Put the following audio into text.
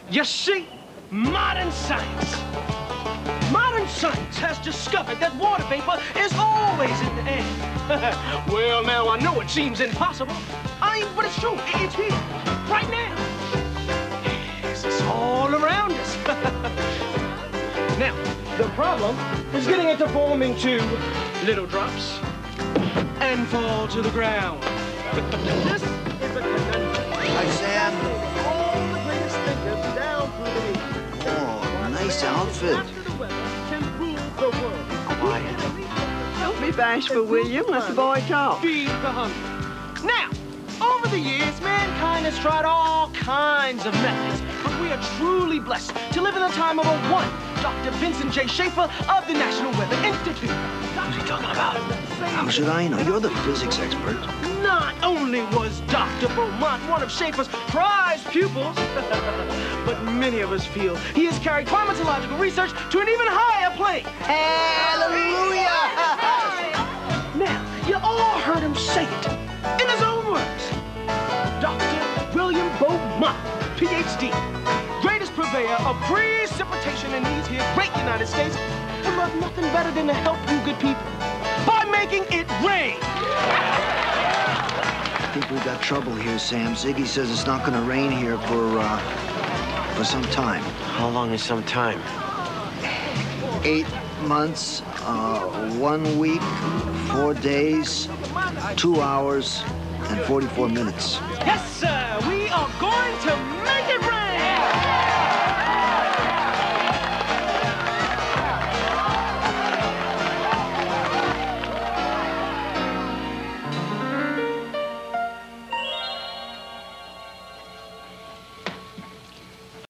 You see, modern science has discovered that water vapor is always in the air. Well, now I know it seems impossible. But it's true. It's here, right now. Yes, it's all around us. Now, the problem is getting it to form into little drops and fall to the ground. This is a conundrum. Hi, Sam. All the greatest thinkers down through the years. Oh, nice outfit. Quiet. Don't be bashful, William. Let the boy talk. Feed the hungry. Now, over the years, mankind has tried all kinds of methods, but we are truly blessed to live in the time of a one Dr. Vincent J. Schaefer of the National Weather Institute. What's he talking about? How should I know? You're the physics expert. Not only was Dr. Beaumont one of Schaefer's prized pupils, but many of us feel he has carried climatological research to an even higher plane. Hallelujah! Now, you all heard him say it in his own words. Dr. William Beaumont, Ph.D., greatest purveyor of precipitation in these here great United States, would love nothing better than to help you good people by making it rain. I think we got trouble here, Sam. Ziggy says it's not going to rain here for some time. How long is some time? 8 months, 1 week, 4 days, 2 hours, and 44 minutes. Yes, sir.